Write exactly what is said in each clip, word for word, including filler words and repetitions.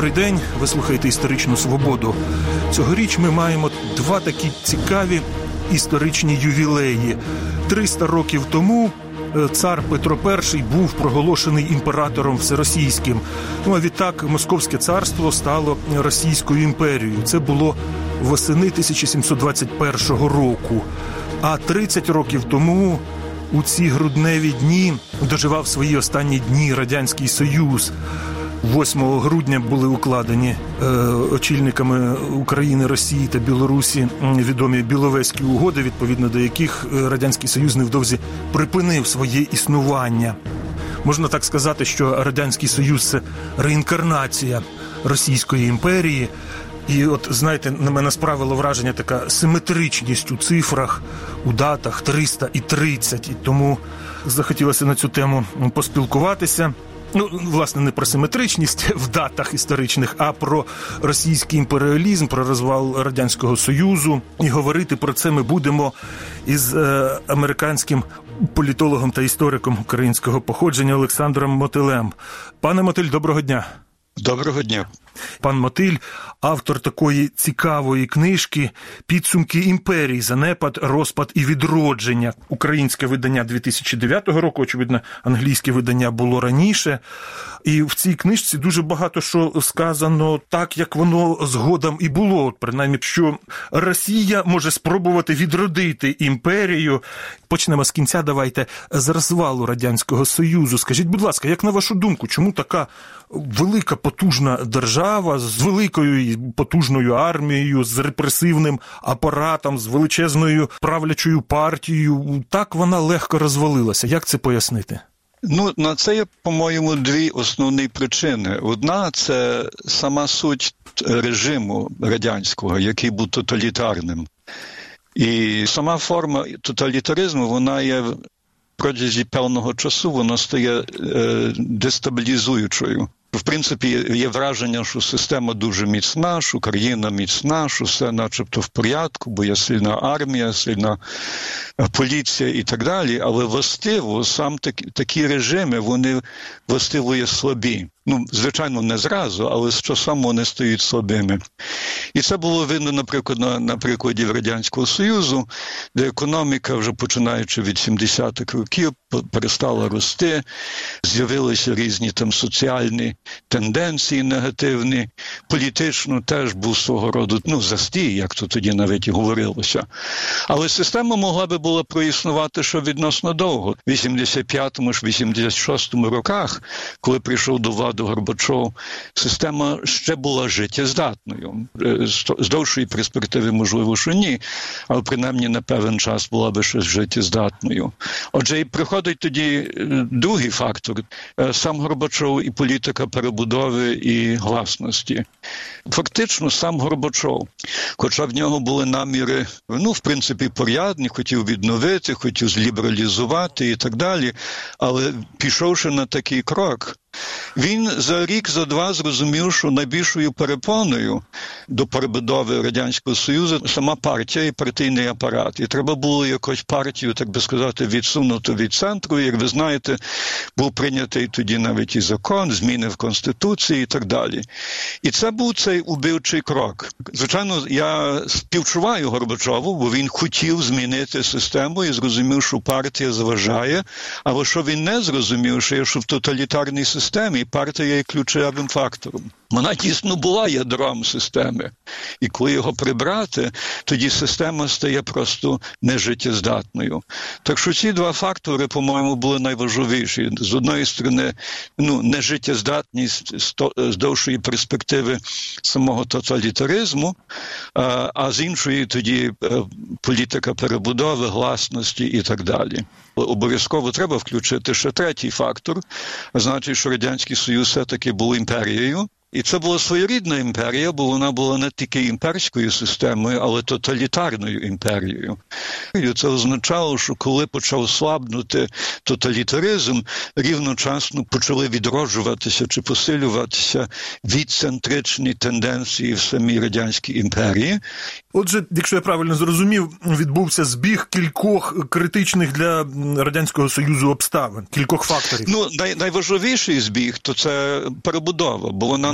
Добрий день, ви слухаєте «Історичну свободу». Цьогоріч ми маємо два такі цікаві історичні ювілеї. триста років тому цар Петро І був проголошений імператором всеросійським. Ну, а відтак Московське царство стало Російською імперією. Це було восени тисяча сімсот двадцять першого року. А тридцять років тому у ці грудневі дні доживав свої останні дні Радянський Союз. восьмого грудня були укладені е, очільниками України, Росії та Білорусі відомі Біловезькі угоди, відповідно до яких Радянський Союз невдовзі припинив своє існування. Можна так сказати, що Радянський Союз – це реінкарнація Російської імперії. І от, знаєте, на мене справило враження така симетричність у цифрах, у датах триста і тридцять. І тому захотілося на цю тему поспілкуватися. Ну, власне, не про симетричність в датах історичних, а про російський імперіалізм, про розвал Радянського Союзу. І говорити про це ми будемо із е, американським політологом та істориком українського походження Олександром Мотилем. Пане Мотиль, доброго дня. Доброго дня. Пан Мотиль – автор такої цікавої книжки «Підсумки імперії. Занепад, розпад і відродження». Українське видання дві тисячі дев'ятого року, очевидно, англійське видання було раніше. І в цій книжці дуже багато що сказано так, як воно згодом і було. От, принаймні, що Росія може спробувати відродити імперію. Почнемо з кінця, давайте, з розвалу Радянського Союзу. Скажіть, будь ласка, як на вашу думку, чому така велика потужна держава з великою і потужною армією, з репресивним апаратом, з величезною правлячою партією, так вона легко розвалилася? Як це пояснити? Ну, на це є, по-моєму, дві основні причини. Одна – це сама суть режиму радянського, який був тоталітарним. І сама форма тоталітаризму, вона є протягом певного часу, вона стає е, дестабілізуючою. В принципі, є враження, що система дуже міцна, що країна міцна, що все начебто в порядку, бо є сильна армія, сильна поліція і так далі. Але властиво, сам такі, такі режими, вони властиво є слабі. Ну, звичайно, не зразу, але з часом вони стають слабими. І це було видно, наприклад, на, на прикладі Радянського Союзу, де економіка, вже починаючи від сімдесятих років, перестала рости, з'явилися різні там соціальні тенденції негативні, політично теж був свого роду, ну, застій, як то тоді навіть і говорилося. Але система могла би була проіснувати ще відносно довго. В вісімдесят п'ятому - вісімдесят шостому роках, коли прийшов до влади Горбачов, система ще була життєздатною. З довшої перспективи, можливо, що ні, але принаймні на певний час була би ще життєздатною. Отже, і приходить тоді другий фактор – сам Горбачов і політика перебудови і гласності. Фактично, сам Горбачов, хоча в нього були наміри, ну, в принципі, порядні, хотів відновити, хотів злібералізувати і так далі, але пішовши на такий крок, він за рік, за два зрозумів, що найбільшою перепоною до перебудови Радянського Союзу сама партія і партійний апарат. І треба було якось партію, так би сказати, відсунути від центру. Як ви знаєте, був прийнятий тоді навіть і закон, зміни в Конституції і так далі. І це був цей убивчий крок. Звичайно, я співчуваю Горбачову, бо він хотів змінити систему і зрозумів, що партія заважає. Але що він не зрозумів, що є, що в тоталітарній системі системі партія є ключовим фактором. Вона дійсно була ядром системи. І коли його прибрати, тоді система стає просто нежиттєздатною. Так що ці два фактори, по-моєму, були найважливіші. З одної сторони, ну, нежиттєздатність з довшої перспективи самого тоталітаризму, а з іншої тоді політика перебудови, гласності і так далі. Обов'язково треба включити ще третій фактор, значить, що Радянський Союз все-таки був імперією. І це була своєрідна імперія, бо вона була не тільки імперською системою, але тоталітарною імперією. І це означало, що коли почав слабнути тоталітаризм, рівночасно почали відроджуватися чи посилюватися відцентричні тенденції в самій Радянській імперії. Отже, якщо я правильно зрозумів, відбувся збіг кількох критичних для Радянського Союзу обставин, кількох факторів. Ну, най- найважливіший збіг – то це перебудова, бо вона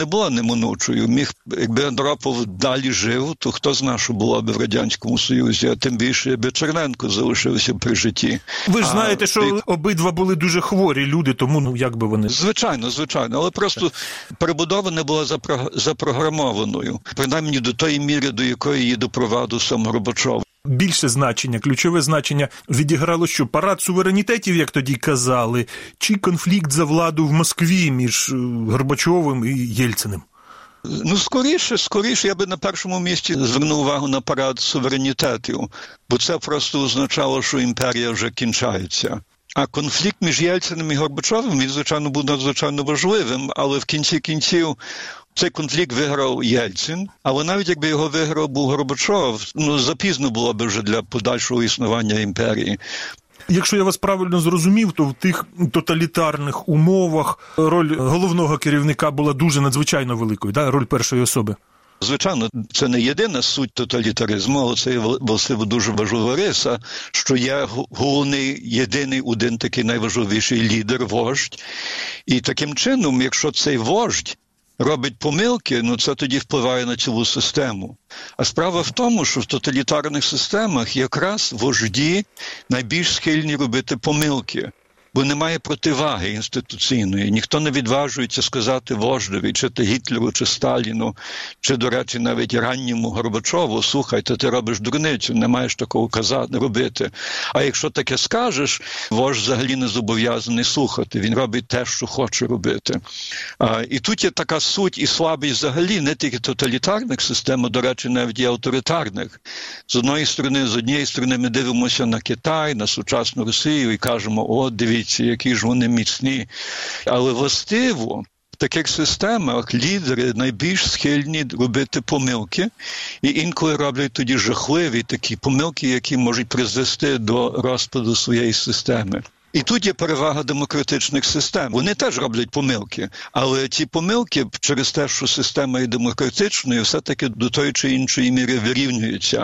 не була неминучою. Міг, якби Андропов далі жив, то хто знає, що було б в Радянському Союзі, а тим більше, якби Черненко залишився при житті. Ви ж а, знаєте, що і... обидва були дуже хворі люди, тому, ну, як би вони... Звичайно, звичайно, але просто перебудова не була запро... запрограмованою. Принаймні до тої міри, до якої її допровадив сам Горбачов. Більше значення, ключове значення відіграло що? Парад суверенітетів, як тоді казали, чи конфлікт за владу в Москві між Горбачовим і Єльциним? Ну, скоріше, скоріше, я би на першому місці звернув увагу на парад суверенітетів, бо це просто означало, що імперія вже кінчається. А конфлікт між Єльциним і Горбачовим, він, звичайно, був надзвичайно важливим, але в кінці кінців цей конфлікт виграв Єльцин, але навіть якби його виграв був Горбачов, ну, запізно було б вже для подальшого існування імперії. Якщо я вас правильно зрозумів, то в тих тоталітарних умовах роль головного керівника була дуже надзвичайно великою, да? Роль першої особи. Звичайно, це не єдина суть тоталітаризму, але це власне дуже важлива риса, що є головний, єдиний один такий найважливіший лідер, вождь. І таким чином, якщо цей вождь робить помилки, ну це тоді впливає на цілу систему. А справа в тому, що в тоталітарних системах якраз вожді найбільш схильні робити помилки. Бо немає противаги інституційної. Ніхто не відважується сказати вождеві, чи то Гітлеру, чи Сталіну, чи, до речі, навіть ранньому Горбачову: слухайте, ти робиш дурницю, не маєш такого казати, робити. А якщо таке скажеш, вождь взагалі не зобов'язаний слухати. Він робить те, що хоче робити. А, і тут є така суть і слабість взагалі не тільки тоталітарних систем, а, до речі, навіть і авторитарних. З одної сторони, з однієї сторони ми дивимося на Китай, на сучасну Росію і кажемо: о, дивіться, які ж вони міцні. Але властиво в таких системах лідери найбільш схильні робити помилки, і інколи роблять тоді жахливі такі помилки, які можуть призвести до розпаду своєї системи. І тут є перевага демократичних систем. Вони теж роблять помилки, але ці помилки через те, що система є демократичною, все-таки до тої чи іншої міри вирівнюються.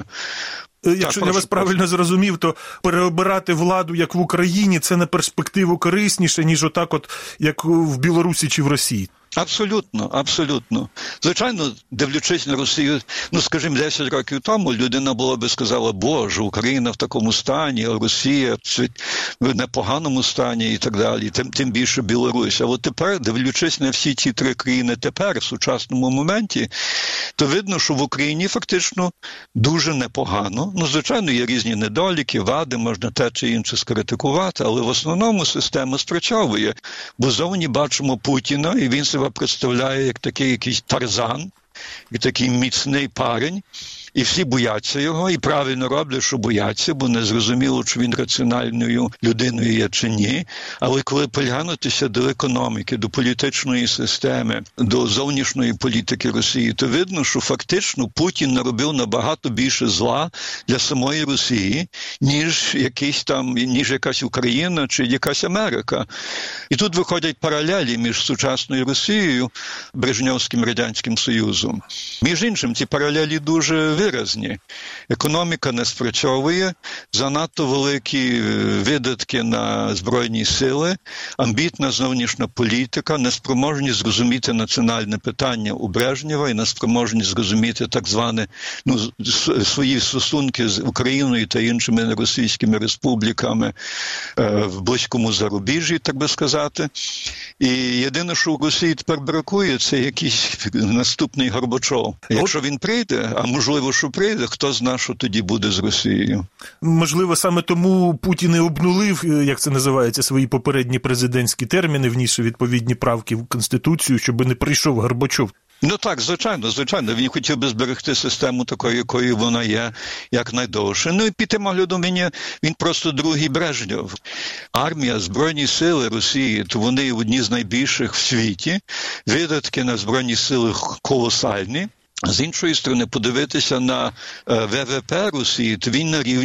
Якщо так, я вас правильно прошу. зрозумів, то переобирати владу, як в Україні, це на перспективу корисніше, ніж отак от, як в Білорусі чи в Росії. Абсолютно, абсолютно. Звичайно, дивлячись на Росію, ну, скажімо, десять років тому людина була би сказала: Боже, Україна в такому стані, а Росія в непоганому стані і так далі, тим, тим більше Білорусь. А от тепер, дивлячись на всі ці три країни тепер, в сучасному моменті, то видно, що в Україні фактично дуже непогано. Ну, звичайно, є різні недоліки, вади, можна те чи інше скритикувати, але в основному система спрацьовує. Бо зовні бачимо Путіна, і він себе представляє як такий якийсь Тарзан, як такий міцний парень, і всі бояться його, і правильно роблять, що бояться, бо не зрозуміло, чи він раціональною людиною є чи ні. Але коли поглянутися до економіки, до політичної системи, до зовнішньої політики Росії, то видно, що фактично Путін наробив набагато більше зла для самої Росії, ніж якийсь там, ніж якась Україна чи якась Америка. І тут виходять паралелі між сучасною Росією, Брежневським Радянським Союзом. Між іншим, ці паралелі дуже виразні. Економіка не спрацьовує, занадто великі видатки на збройні сили, амбітна зовнішня політика, неспроможність зрозуміти національне питання у Брежнєва і неспроможність зрозуміти так зване, ну, свої стосунки з Україною та іншими російськими республіками е, в близькому зарубіжжі, так би сказати. І єдине, що у Росії тепер бракує, це якийсь наступний Горбачов. Якщо він прийде, а можливо, що прийде, хто знає, що тоді буде з Росією. Можливо, саме тому Путін і обнулив, як це називається, свої попередні президентські терміни, внісши відповідні правки в Конституцію, щоб не прийшов Горбачов. Ну так, звичайно, звичайно. Він хотів би зберегти систему такою, якою вона є, якнайдовше. Ну і під тим оглядом він, він просто другий Брежнєв. Армія, Збройні сили Росії, то вони одні з найбільших в світі. Видатки на Збройні сили колосальні. З іншої сторони, подивитися на ВВП Росії, то він на рівні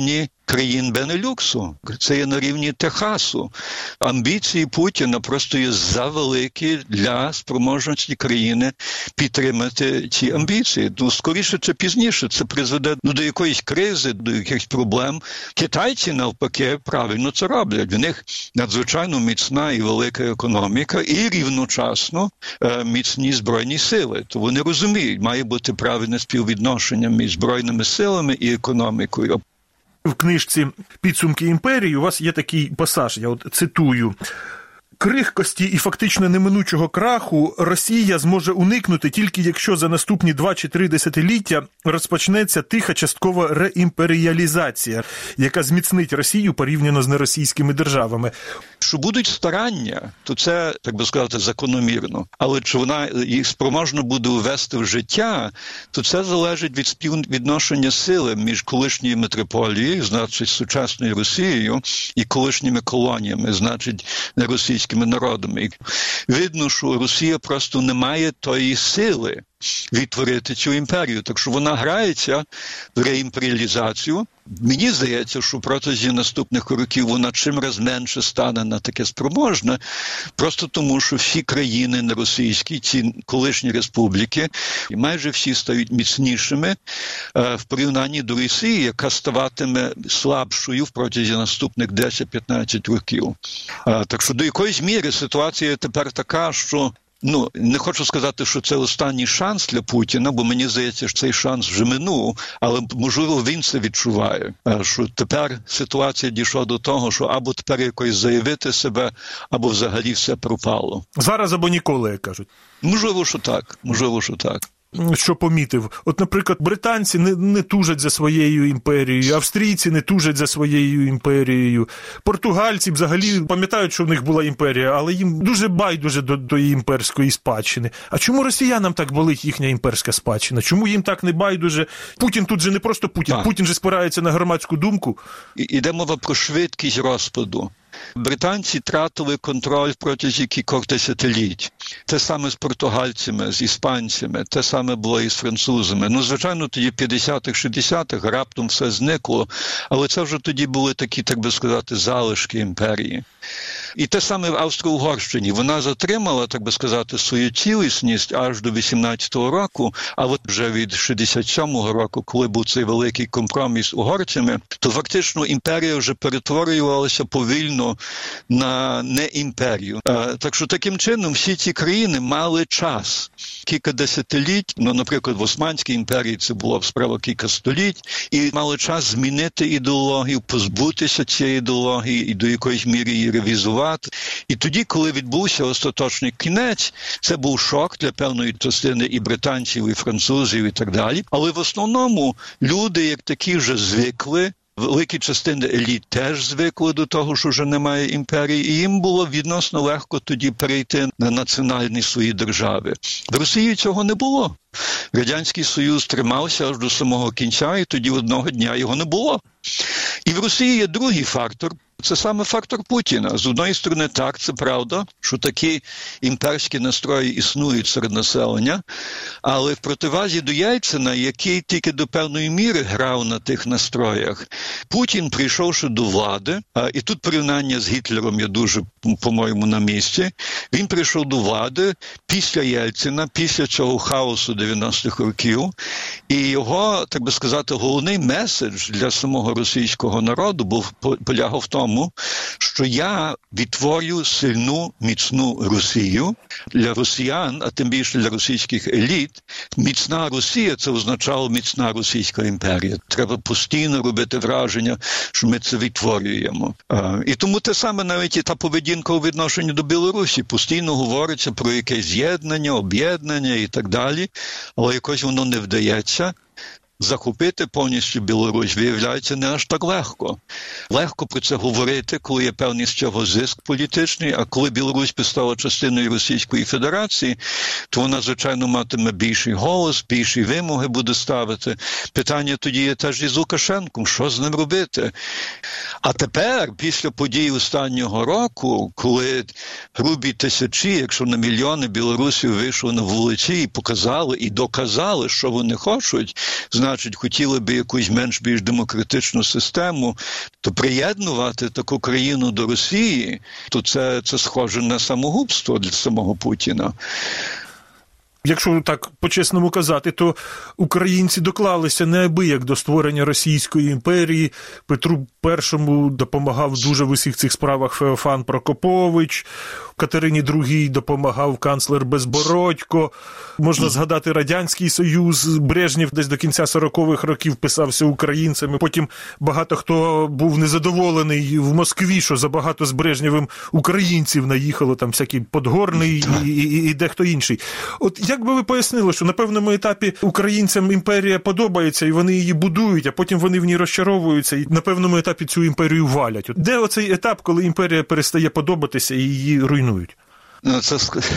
країн Бенелюксу. Це є на рівні Техасу. Амбіції Путіна просто є завеликі для спроможності країни підтримати ці амбіції. Ну, скоріше чи пізніше це призведе ну, до якоїсь кризи, до якихось проблем. Китайці, навпаки, правильно це роблять. В них надзвичайно міцна і велика економіка, і рівночасно е, міцні збройні сили. То вони розуміють, має бути правильне співвідношення між збройними силами і економікою. В книжці «Підсумки імперії» у вас є такий пасаж, я от цитую. «Крихкості і фактично неминучого краху Росія зможе уникнути тільки якщо за наступні два чи три десятиліття розпочнеться тиха часткова реімперіалізація, яка зміцнить Росію порівняно з неросійськими державами». Що будуть старання, то це, так би сказати, закономірно. Але чи вона їх спроможна буде увести в життя, то це залежить від співвідношення сили між колишньою метрополією, значить, сучасною Росією, і колишніми колоніями, значить, неросійськими народами. Видно, що Росія просто не має тої сили відтворити цю імперію. Так що вона грається в реімперіалізацію. Мені здається, що протягом наступних років вона чимраз менше стане на таке спроможне, просто тому, що всі країни неросійські, ці колишні республіки, майже всі стають міцнішими е, в порівнянні до Росії, яка ставатиме слабшою протягом наступних десять-п'ятнадцять років. Е, так що до якоїсь міри ситуація тепер така, що Ну, не хочу сказати, що це останній шанс для Путіна, бо мені здається, що цей шанс вже минув, але, можливо, він це відчуває, що тепер ситуація дійшла до того, що або тепер якось заявити себе, або взагалі все пропало. Зараз або ніколи, як кажуть. Можливо, що так, можливо, що так. Що помітив? От, наприклад, британці не, не тужать за своєю імперією, австрійці не тужать за своєю імперією, португальці взагалі пам'ятають, що в них була імперія, але їм дуже байдуже до, до імперської спадщини. А чому росіянам так болить їхня імперська спадщина? Чому їм так не байдуже? Путін тут же не просто Путін, так. Путін же спирається на громадську думку. Іде мова про швидкість розпаду. Британці тратили контроль протягом кількох десятиліть. Те саме з португальцями, з іспанцями, те саме було і з французами. Ну, звичайно, тоді в п'ятдесятих, шістдесятих раптом все зникло, але це вже тоді були такі, так би сказати, залишки імперії. І те саме в Австро-Угорщині. Вона затримала, так би сказати, свою цілісність аж до вісімнадцятого року, а от вже від шістдесят сьомого року, коли був цей великий компроміс з угорцями, то фактично імперія вже перетворювалася повільно на не імперію. Так що таким чином всі ці країни мали час. Кілька десятиліть, ну, наприклад, в Османській імперії це було справа кілька століть, і мали час змінити ідеологію, позбутися цієї ідеології і до якоїсь міри її ревізувати. І тоді, коли відбувся остаточний кінець, це був шок для певної частини і британців, і французів, і так далі. Але в основному люди, як такі, вже звикли. Великі частини еліт теж звикли до того, що вже немає імперії, і їм було відносно легко тоді перейти на національні свої держави. В Росії цього не було. Радянський Союз тримався аж до самого кінця, і тоді одного дня його не було. І в Росії є другий фактор. Це саме фактор Путіна. З одної сторони, так, це правда, що такі імперські настрої існують серед населення, але в противазі до Єльцина, який тільки до певної міри грав на тих настроях, Путін, прийшовши до влади, і тут порівняння з Гітлером є дуже, по-моєму, на місці, він прийшов до влади після Єльцина, після цього хаосу дев'яностих років, і його, так би сказати, головний меседж для самого російського народу був полягав в тому, що я відтворю сильну, міцну Росію. Для росіян, а тим більше для російських еліт, міцна Росія – це означало міцна Російська імперія. Треба постійно робити враження, що ми це відтворюємо. І тому те саме навіть і та поведінка у відношенні до Білорусі. Постійно говориться про якесь з'єднання, об'єднання і так далі, але якось воно не вдається. Захопити повністю Білорусь, виявляється, не аж так легко. Легко про це говорити, коли є певний з цього зиск політичний, а коли Білорусь стала частиною Російської Федерації, то вона, звичайно, матиме більший голос, більші вимоги буде ставити. Питання тоді є теж і з Лукашенком, що з ним робити. А тепер, після подій останнього року, коли грубі тисячі, якщо не мільйони білорусів вийшли на вулиці і показали, і доказали, що вони хочуть, значить, хотіли би якусь менш-більш демократичну систему, то приєднувати таку країну до Росії, то це, це схоже на самогубство для самого Путіна. Якщо так по-чесному казати, то українці доклалися неабияк до створення Російської імперії. Петру І допомагав дуже в усіх цих справах Феофан Прокопович, Катерині другій допомагав канцлер Безбородько. Можна згадати Радянський Союз, Брежнєв десь до кінця сорокових років писався українцями. Потім багато хто був незадоволений в Москві, що забагато з Брежнєвим українців наїхало, там всякий Подгорний і, і, і дехто інший. От як би ви пояснили, що на певному етапі українцям імперія подобається, і вони її будують, а потім вони в ній розчаровуються, і на певному етапі цю імперію валять? От де оцей етап, коли імперія перестає подобатися і її руйнують? Ну, це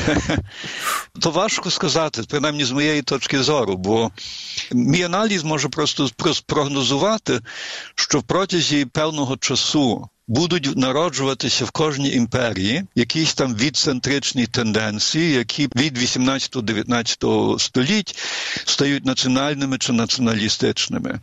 то важко сказати, принаймні з моєї точки зору, бо мій аналіз може просто прогнозувати, що в протязі певного часу будуть народжуватися в кожній імперії якісь там відцентричні тенденції, які від вісімнадцятого-дев'ятнадцятого століть стають національними чи націоналістичними.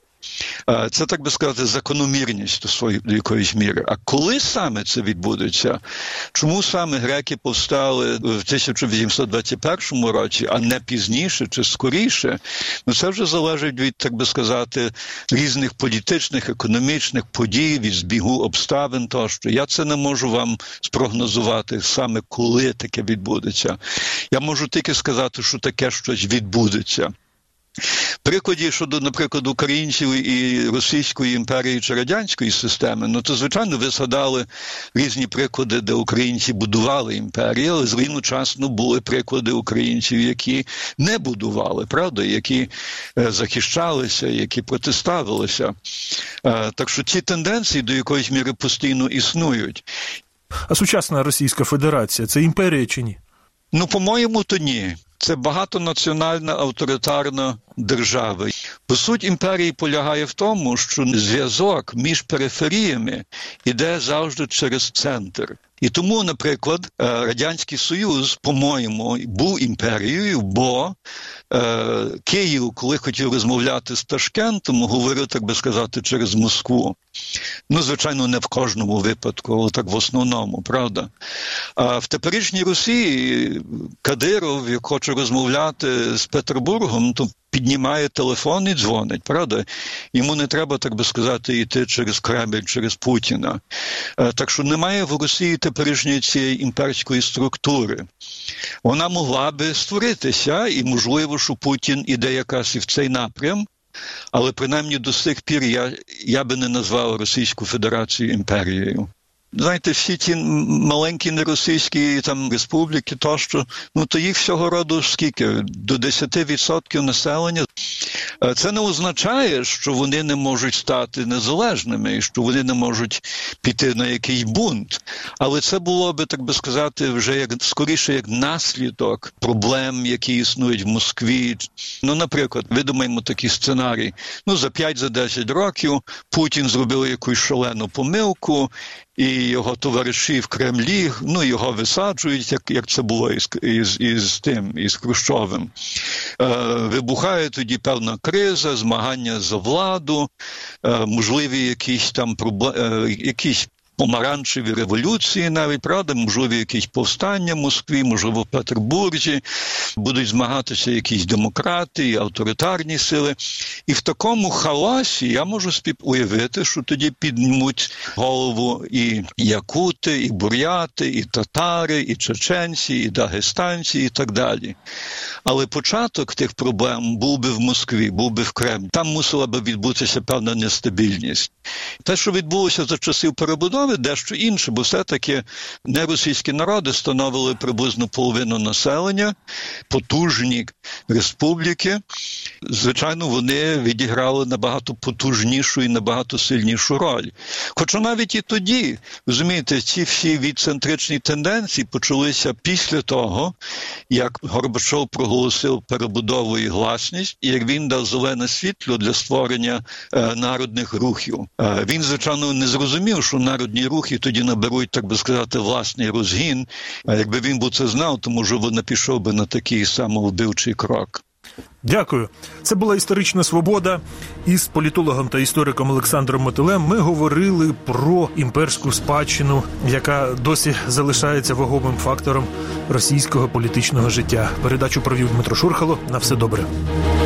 Це, так би сказати, закономірність до своєї до якоїсь міри. А коли саме це відбудеться? Чому саме греки повстали в тисяча вісімсот двадцять першому році, а не пізніше чи скоріше? Ну, це вже залежить від, так би сказати, різних політичних, економічних подій, від збігу обставин тощо. Я це не можу вам спрогнозувати саме, коли таке відбудеться. Я можу тільки сказати, що таке щось відбудеться. Прикладі щодо, наприклад, українців і Російської імперії чи радянської системи, ну то, звичайно, ви згадали різні приклади, де українці будували імперії, але звичайно були приклади українців, які не будували, правда, які е, захищалися, які протиставилися. Е, так що ці тенденції до якоїсь міри постійно існують. А сучасна Російська Федерація – це імперія чи ні? Ну, по-моєму, то ні. Це багатонаціональна авторитарна держава. По суті, імперії полягає в тому, що зв'язок між периферіями йде завжди через центр. І тому, наприклад, Радянський Союз, по-моєму, був імперією, бо е, Київ, коли хотів розмовляти з Ташкентом, говорив, так би сказати, через Москву. Ну, звичайно, не в кожному випадку, але так в основному, правда? А в теперішній Росії Кадиров, як хоче розмовляти з Петербургом, то піднімає телефон і дзвонить, правда? Йому не треба, так би сказати, йти через Кремль, через Путіна. Так що немає в Росії теперішньої цієї імперської структури. Вона могла би створитися, і можливо, що Путін іде якраз і в цей напрям, але принаймні до сих пір я, я би не назвав Російську Федерацію імперією. Знаєте, всі ті маленькі неросійські там республіки тощо, ну то їх всього роду скільки? До десять відсотків населення. Це не означає, що вони не можуть стати незалежними, і що вони не можуть піти на якийсь бунт. Але це було би, так би сказати, вже як скоріше як наслідок проблем, які існують в Москві. Ну, наприклад, видумаємо такий сценарій. Ну, за п'ять десять років Путін зробив якусь шалену помилку, і його товариші в Кремлі, ну, його висаджують, як, як це було із, із, із тим, із Хрущовим. Е, вибухає тоді певна криза, змагання за владу, е, можливі якісь там проблеми, е, якісь помаранчеві революції навіть, правда, можливі якісь повстання в Москві, можливо в Петербурзі, будуть змагатися якісь демократи і авторитарні сили. І в такому хаосі я можу собі уявити, що тоді піднімуть голову і якути, і буряти, і татари, і чеченці, і дагестанці, і так далі. Але початок тих проблем був би в Москві, був би в Кремлі. Там мусила би відбутися певна нестабільність. Те, що відбулося за часів перебудови, дещо інше, бо все-таки неросійські народи становили приблизно половину населення, потужні республіки. Звичайно, вони відіграли набагато потужнішу і набагато сильнішу роль. Хоча навіть і тоді, розумієте, ці всі відцентричні тенденції почалися після того, як Горбачов проголосив перебудову і гласність, і як він дав зелене світло для створення е, народних рухів. Е, він, звичайно, не зрозумів, що народні рухи тоді наберуть, так би сказати, власний розгін. А якби він був це знав, то, може, він не пішов би на такий самовбивчий крок. Дякую. Це була «Історична свобода». Із політологом та істориком Олександром Мотилем ми говорили про імперську спадщину, яка досі залишається вагомим фактором російського політичного життя. Передачу провів Дмитро Шурхало. На все добре.